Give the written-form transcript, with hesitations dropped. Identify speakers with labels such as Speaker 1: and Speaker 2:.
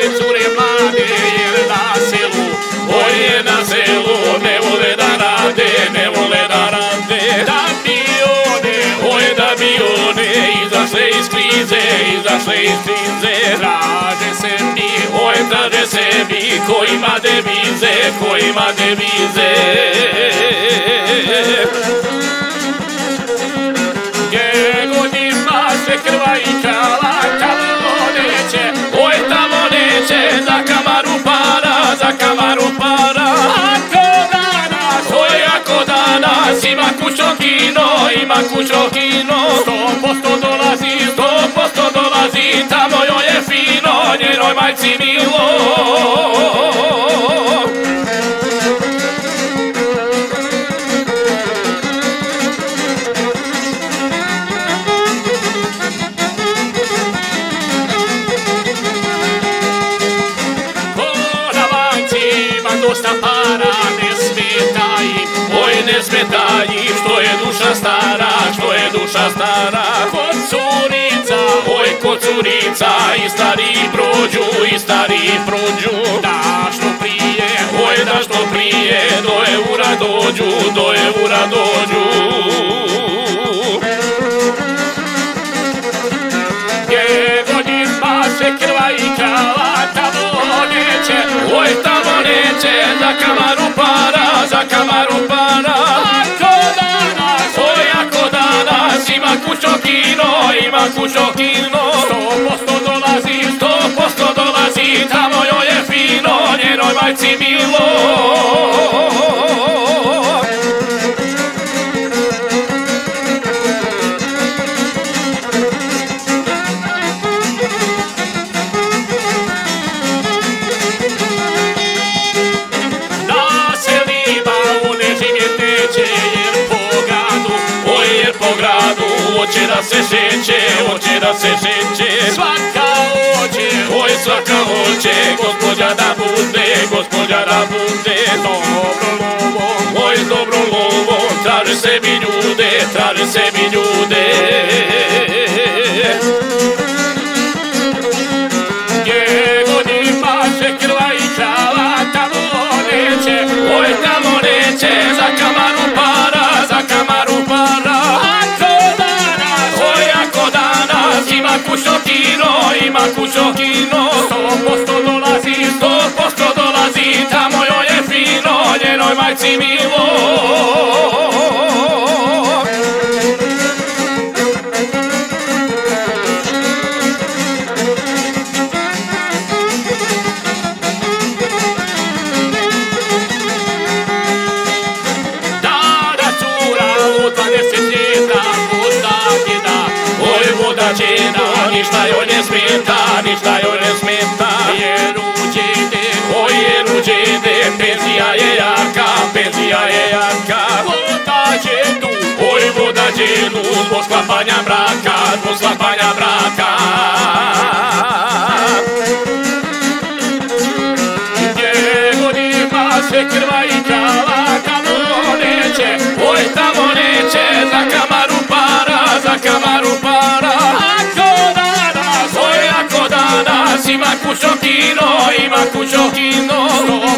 Speaker 1: naše cure mlade, jer na selu, oj na selu, ne vole da rade, ne vole da rade. Da bi one, izašle iz krize, traže sebi, oj traže sebi, ko ima devize, ko ima devize. Gdje god ima se krva i kala, tamo neće, oj tamo neće, za kamaru para. Ako danas ima kućo kino, 100% dolazi, tamo joj je fino, njenoj majci milo. Dosta para, ne smeta ih, što je duša stara, kod curica, i stari prođu, da što prije, do eura dođu. Gdje god ima se krva i kala, tamo neće, za kamaru para. Ako danas ima kućo kino, 100% dolazi, tamo joj je fino, njenoj majci milo. Hoće da se šeće, svaka hoće, gospođa da bude, dobro lovo, traži sebi ljude. Gdje god ima se krva i kala, tamo neće, za kamaru para. Ima kućo kino, 100% dolazi, tamo joj je fino, njenoj majci milo. Da cura od 20 ljeta, voda džeda, ništa joj ne smeta, jer uđede, penzija je jaka, voda džedu, zbog sklapanja braka. Gdje god ima se krva i kala, tamo neće, za kamaru para. Ako danas ima kućo kino,